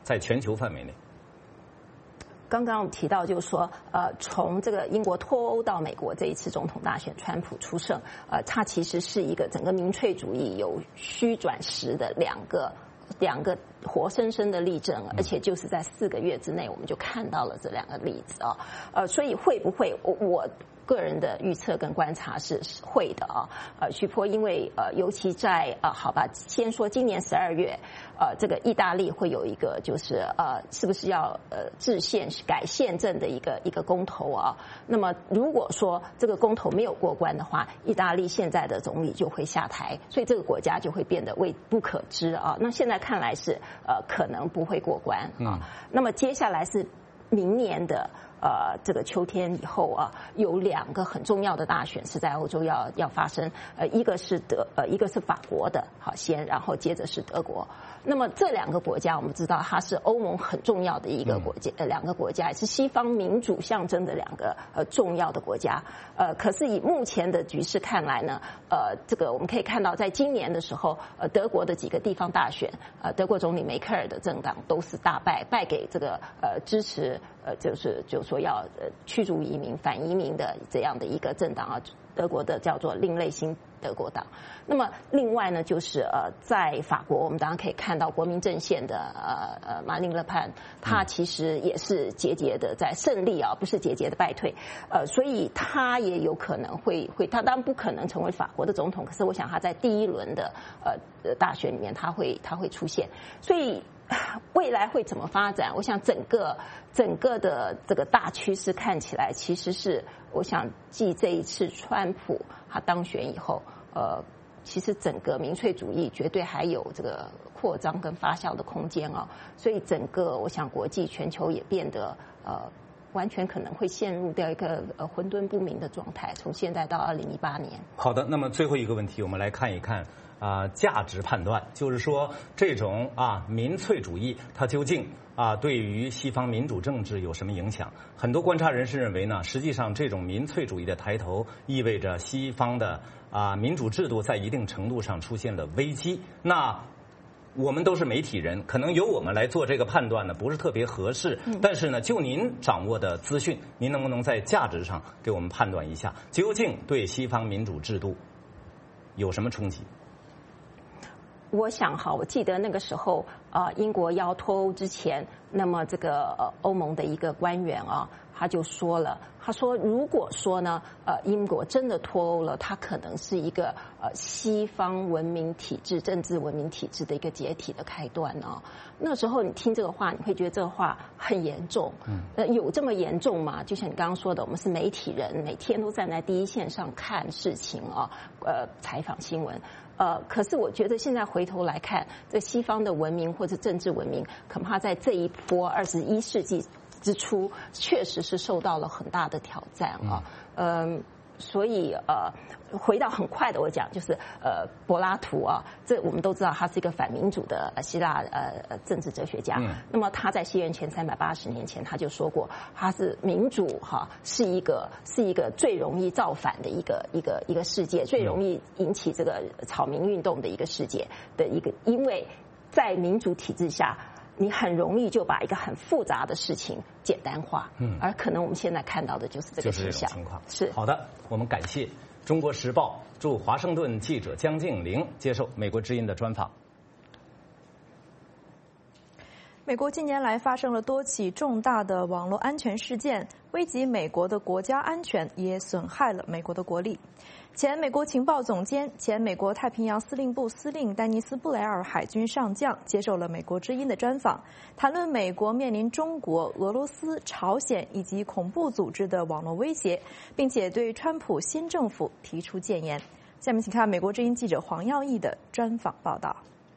在全球范围内。 刚刚我们提到，就是说，从这个英国脱欧到美国这一次总统大选，川普出胜，它其实是一个整个民粹主义有虚转实的两个活生生的例证，而且就是在4个月之内，我们就看到了这2个例子啊，所以会不会我个人的预测跟观察是会的啊，徐波，因为尤其在好吧，先说今年12月，这个意大利会有一个就是是不是要制宪改宪政的一个公投啊？那么如果说这个公投没有过关的话，意大利现在的总理就会下台，所以这个国家就会变得未不可知啊。那现在看来是可能不会过关啊。那么接下来是明年的。这个秋天以后啊，有2个很重要的大选是在欧洲要发生，一个是法国的，好先，然后接着是德国。那么这2个国家，我们知道它是欧盟很重要的一个国家，2个国家也是西方民主象征的2个重要的国家。可是以目前的局势看来呢，这个我们可以看到，在今年的时候，德国的几个地方大选，德国总理梅克尔的政党都是大败给这个支持就是说要驱逐移民、反移民的这样的一个政党啊，德国的叫做另类新德国党。那么另外呢，就是在法国，我们当然可以看到国民阵线的马林勒潘，他其实也是节节的在胜利啊，不是节节的败退。所以他也有可能会，他当然不可能成为法国的总统，可是我想他在第1轮的大选里面他会出现。所以未来会怎么发展？我想整个的这个大趋势看起来，其实是我想继这一次川普他当选以后，其实整个民粹主义绝对还有这个扩张跟发酵的空间啊。所以整个我想国际全球也变得完全可能会陷入掉一个混沌不明的状态，从现在到2018年。 好的，那么最后一个问题，我们来看一看价值判断，就是说这种民粹主义它究竟对于西方民主政治有什么影响？很多观察人士认为呢，实际上这种民粹主义的抬头意味着西方的民主制度在一定程度上出现了危机。那我们都是媒体人，可能由我们来做这个判断呢，不是特别合适。但是呢，就您掌握的资讯，您能不能在价值上给我们判断一下，究竟对西方民主制度有什么冲击？ 我想我记得那个时候英国要脱欧之前，那么这个欧盟的一个官员他就说了，他说如果说呢英国真的脱欧了，它可能是一个西方文明体制、政治文明体制的一个解体的开端啊。那时候你听这个话，你会觉得这个话很严重。有这么严重吗？就像你刚刚说的，我们是媒体人，每天都站在第一线上看事情采访新闻。可是我觉得现在回头来看，这西方的文明或者政治文明，恐怕在这一波21世纪之初，确实是受到了很大的挑战啊。所以回到很快的我讲，就是柏拉图这我们都知道他是一个反民主的希腊政治哲学家。那么他在西元前380年前他就说过，他是民主是一个最容易造反的一个世界，最容易引起这个草民运动的一个世界的一个，因为在民主体制下，你很容易就把一个很复杂的事情简单化，而可能我们现在看到的就是这个现象。 情况是好的，我们感谢《中国时报》驻华盛顿记者江静玲接受美国之音的专访。 美国近年来发生了多起重大的网络安全事件，危及美国的国家安全，也损害了美国的国力。前美国情报总监、前美国太平洋司令部司令丹尼斯·布莱尔海军上将接受了美国之音的专访，谈论美国面临中国、俄罗斯、朝鲜以及恐怖组织的网络威胁，并且对川普新政府提出建言。下面请看美国之音记者黄耀义的专访报道。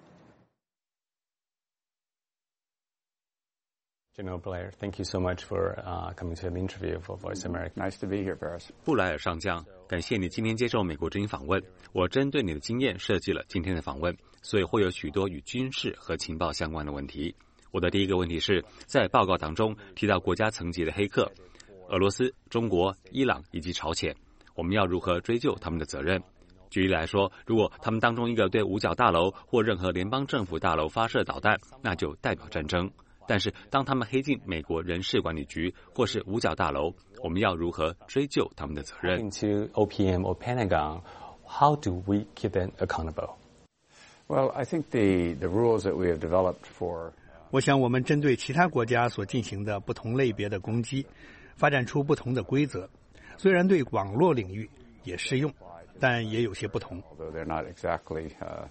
General Blair, thank you so much for coming to an interview for Voice America. Nice to be here, Paris. 布莱尔上将，感谢你今天接受美国之音访问。我针对你的经验设计了今天的访问，所以会有许多与军事和情报相关的问题。我的第一个问题是，在报告当中提到国家层级的黑客，俄罗斯、中国、伊朗以及朝鲜，我们要如何追究他们的责任？举例来说，如果他们当中一个对五角大楼或任何联邦政府大楼发射导弹，那就代表战争。 但是当他们黑进美国人事管理局或是五角大楼，我们要如何追究他们的责任 ？To OPM or Pentagon, how do we keep them accountable? Well, I think the rules that we have developed for 我想我们针对其他国家所进行的不同类别的攻击，发展出不同的规则，虽然对网络领域也适用，但也有些不同。 They're not exactly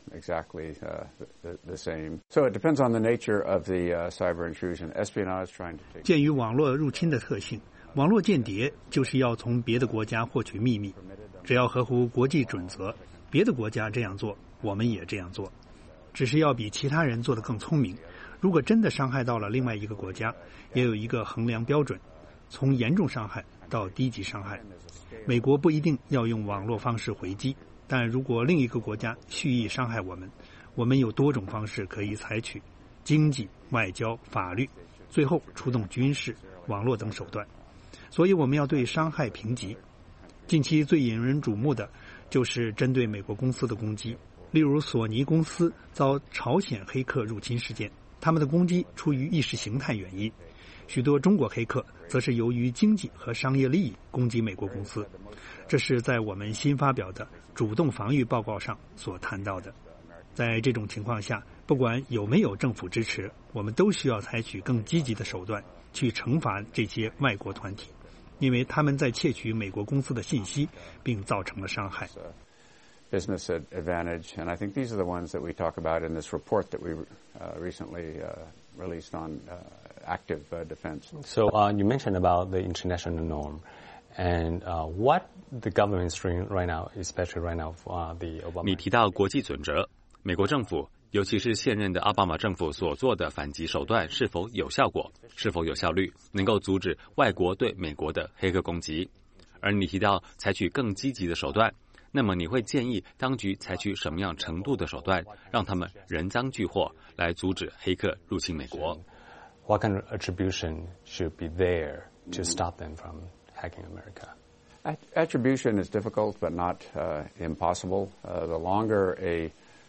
the same. So it depends on the nature of the cyber intrusion. Espionage trying to take. 鉴于网络入侵的特性，网络间谍就是要从别的国家获取秘密，只要合乎国际准则，别的国家这样做，我们也这样做，只是要比其他人做得更聪明。如果真的伤害到了另外一个国家，也有一个衡量标准，从严重伤害到低级伤害。美国不一定要用网络方式回击，但如果另一个国家蓄意伤害我们，我们有多种方式可以采取：经济、外交、法律，最后出动军事、网络等手段。所以我们要对伤害评级。近期最引人瞩目的就是针对美国公司的攻击，例如索尼公司遭朝鲜黑客入侵事件，他们的攻击出于意识形态原因，许多中国黑客则是由于经济和商业利益攻击美国公司，这是在我们新发表的主动防御报告上所谈到的。在这种情况下，不管有没有政府支持，我们都需要采取更积极的手段去惩罚这些外国团体，因为他们在窃取美国公司的信息，并造成了伤害。 Business advantage, and I think these are the ones that we talk about in this report that we recently released on active defense. So you mentioned about the international norm, and what the government is doing right now, especially right now for the Obama. 你提到国际准则，美国政府，尤其是现任的奥巴马政府所做的反击手段是否有效果，是否有效率，能够阻止外国对美国的黑客攻击。而你提到采取更积极的手段。那么你会建议当局采取什么样程度的手段，让他们人赃俱获，来阻止黑客入侵美国 ？What kind of attribution should be there to stop them from hacking America? Attribution is difficult, but not impossible. The longer a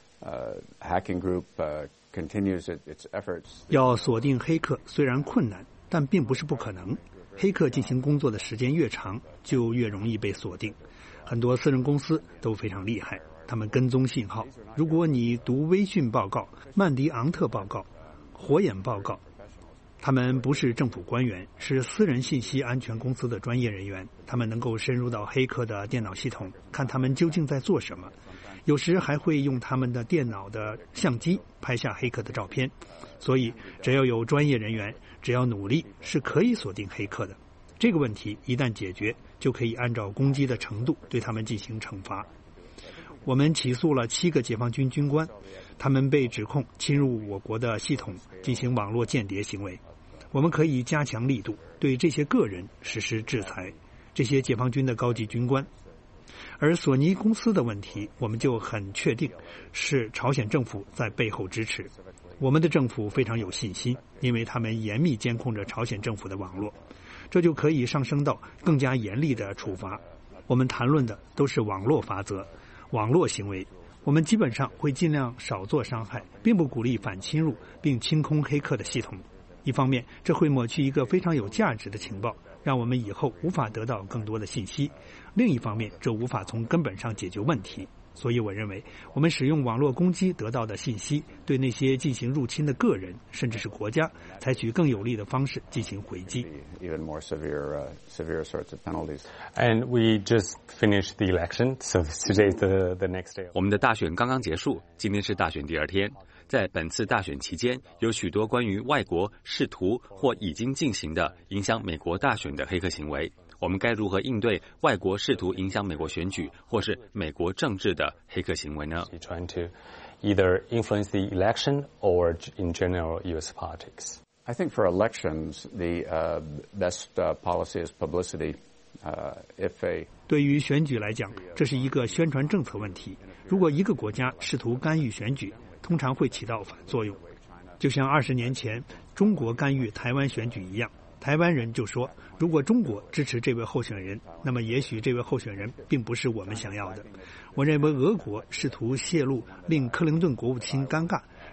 hacking group continues its efforts. 要锁定黑客虽然困难，但并不是不可能。黑客进行工作的时间越长，就越容易被锁定。很多私人公司都非常厉害，他们跟踪信号。如果你读微讯报告、曼迪昂特报告、火眼报告，他们不是政府官员，是私人信息安全公司的专业人员。他们能够深入到黑客的电脑系统，看他们究竟在做什么。有时还会用他们的电脑的相机拍下黑客的照片。所以，只要有专业人员，只要努力，是可以锁定黑客的。这个问题一旦解决，就可以按照攻击的程度对他们进行惩罚。我们起诉了7个解放军军官，他们被指控侵入我国的系统，进行网络间谍行为。我们可以加强力度，对这些个人实施制裁，这些解放军的高级军官。而索尼公司的问题，我们就很确定是朝鲜政府在背后支持。我们的政府非常有信心，因为他们严密监控着朝鲜政府的网络。这就可以上升到更加严厉的处罚。我们谈论的都是网络法则、网络行为。我们基本上会尽量少做伤害，并不鼓励反侵入并清空黑客的系统。一方面，这会抹去一个非常有价值的情报，让我们以后无法得到更多的信息；另一方面，这无法从根本上解决问题。所以我认为，我们使用网络攻击得到的信息，对那些进行入侵的个人甚至是国家，采取更有力的方式进行回击。 And we just finished the election, so today's the next day. 我们的大选刚刚结束，今天是大选第2天。在本次大选期间，有许多关于外国试图或已经进行的影响美国大选的黑客行为。我们该如何应对外国试图影响美国选举或是美国政治的黑客行为呢？ Trying to either influence the election or in general U.S. politics. I think for elections, the best policy is publicity. If 对于选举来讲，这是一个宣传政策问题。如果一个国家试图干预选举，通常会起到反作用，就像20年前中国干预台湾选举一样。台湾人就说，如果中国支持这位候选人，那么也许这位候选人并不是我们想要的。我认为俄国试图泄露令克林顿国务卿尴尬，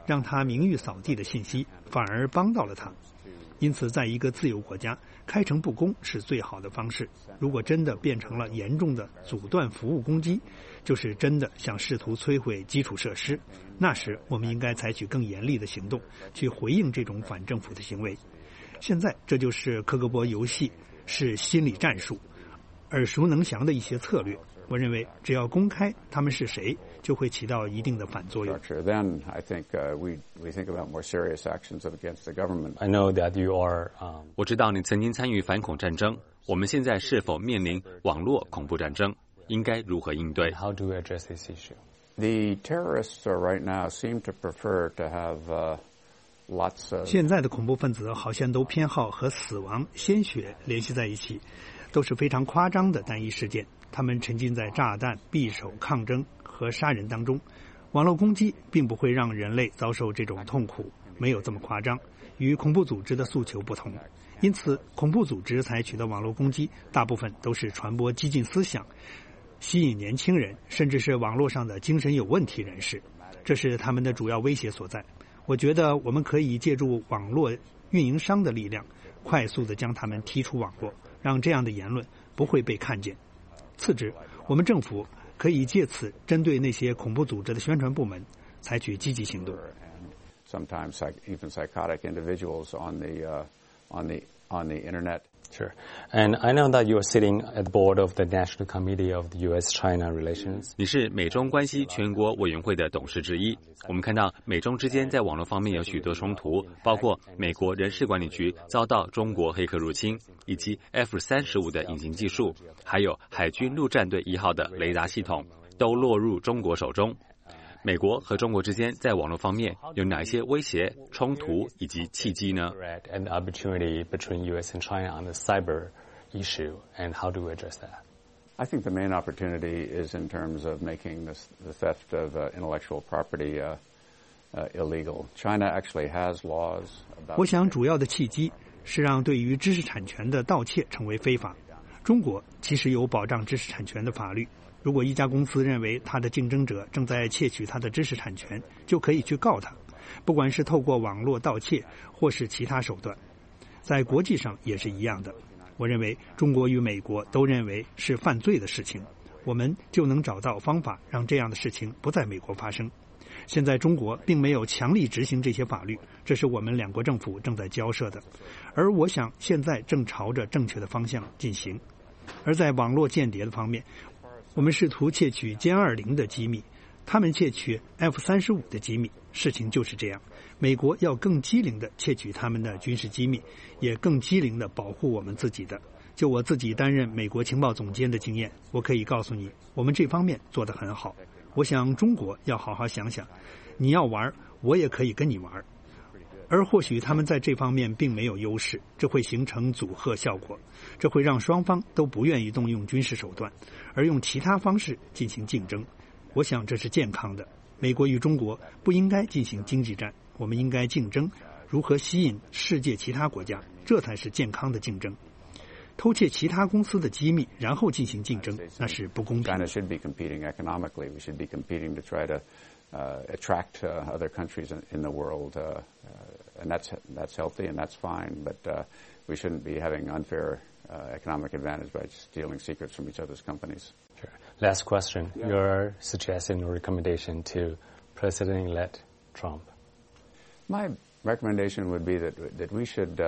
让他名誉扫地的信息，反而帮到了他。因此，在一个自由国家，开诚布公是最好的方式。如果真的变成了严重的阻断服务攻击，就是真的想试图摧毁基础设施，那时我们应该采取更严厉的行动，去回应这种反政府的行为。现在这就是科格勃游戏，是心理战术，耳熟能详的一些策略。我认为，只要公开他们是谁，就会起到一定的反作用。 Then I think we think about more serious actions against the government. I know that you are. 我知道你曾经参与反恐战争。我们现在是否面临网络恐怖战争？应该如何应对 ？How do we address this issue? The terrorists right now seem to prefer to have lots of. 现在的恐怖分子好像都偏好和死亡、鲜血联系在一起，都是非常夸张的单一事件。他们沉浸在炸弹、匕首、抗争和杀人当中。网络攻击并不会让人类遭受这种痛苦，没有这么夸张，与恐怖组织的诉求不同。因此，恐怖组织采取的网络攻击大部分都是传播激进思想，吸引年轻人，甚至是网络上的精神有问题人士，这是他们的主要威胁所在。我觉得我们可以借助网络运营商的力量，快速地将他们踢出网络，让这样的言论不会被看见。次之，我们政府可以借此针对那些恐怖组织的宣传部门采取积极行动。 Sometimes even psychotic individuals on the internet. Sure. And I know that you are sitting at the board of the National Committee of the U.S.-China Relations. 你是美中关系全国委员会的董事之一。我们看到美中之间在网络方面有许多冲突，包括美国人事管理局遭到中国黑客入侵，以及 F-35的隐形技术，还有海军陆战队1号的雷达系统都落入中国手中。美国和中国之间在网络方面有哪些威胁、冲突以及契机呢 ？And the opportunity between U.S. and China on the cyber issue, and how do we address that? I think the main opportunity is in terms of making the theft of intellectual property illegal. China actually has laws about. 我想主要的契机是让对于知识产权的盗窃成为非法。中国其实有保障知识产权的法律。如果一家公司认为它的竞争者正在窃取它的知识产权，就可以去告它，不管是透过网络盗窃或是其他手段。在国际上也是一样的。我认为中国与美国都认为是犯罪的事情，我们就能找到方法让这样的事情不在美国发生。现在中国并没有强力执行这些法律，这是我们两国政府正在交涉的，而我想现在正朝着正确的方向进行。而在网络间谍的方面，我们试图窃取歼20的机密，他们窃取 F-35的机密，事情就是这样。美国要更机灵地窃取他们的军事机密，也更机灵地保护我们自己的。就我自己担任美国情报总监的经验，我可以告诉你，我们这方面做得很好。我想中国要好好想想，你要玩，我也可以跟你玩。而或许他们在这方面并没有优势，这会形成阻吓效果，这会让双方都不愿意动用军事手段，而用其他方式进行竞争。我想这是健康的。美国与中国不应该进行经济战，我们应该竞争如何吸引世界其他国家，这才是健康的竞争。偷窃其他公司的机密，然后进行竞争，那是不公平的。 China should be competing economically. We should be competing to try to attract other countries in the world, and that's healthy and that's fine. But we shouldn't be having unfair economic advantage by stealing secrets from each other's companies. Sure. Last question. Your suggestion or recommendation to President-elect Trump? My recommendation would be that we should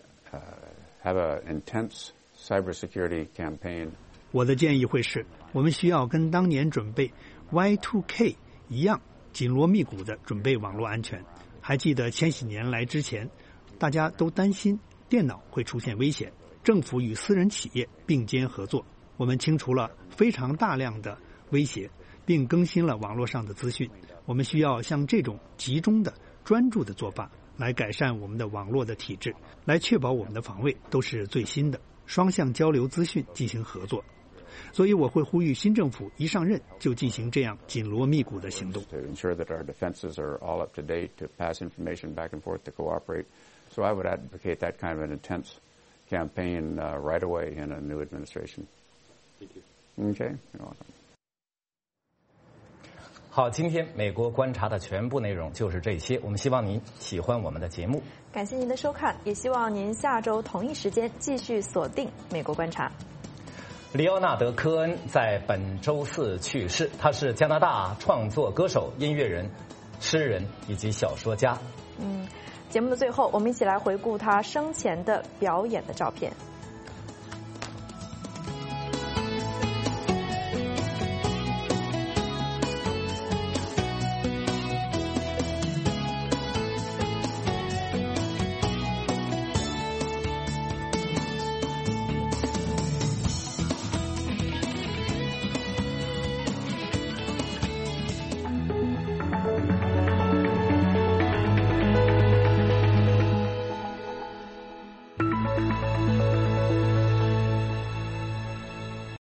have an intense cybersecurity campaign. 我的建议会是，我们需要跟当年准备 Y2K 一样，紧锣密鼓地准备网络安全。还记得千禧年来之前，大家都担心电脑会出现危险，政府与私人企业并肩合作，我们清除了非常大量的威胁，并更新了网络上的资讯。我们需要像这种集中的、专注的做法，来改善我们的网络的体制，来确保我们的防卫都是最新的，双向交流资讯进行合作。所以我会呼吁新政府一上任就进行这样紧锣密鼓的行动。 To ensure that our defenses are all up to date, to pass information back and forth, to cooperate. So I would advocate that kind of an intense campaign right away in a new administration. Thank you. Okay, you're welcome. 好，今天美国观察的全部内容就是这些。我们希望您喜欢我们的节目， 感谢您的收看，也希望您下周同一时间继续锁定美国观察。 里奥纳德·科恩在本周四去世，他是加拿大创作歌手、音乐人、诗人以及小说家。 节目的最后，我们一起来回顾他生前的表演的照片。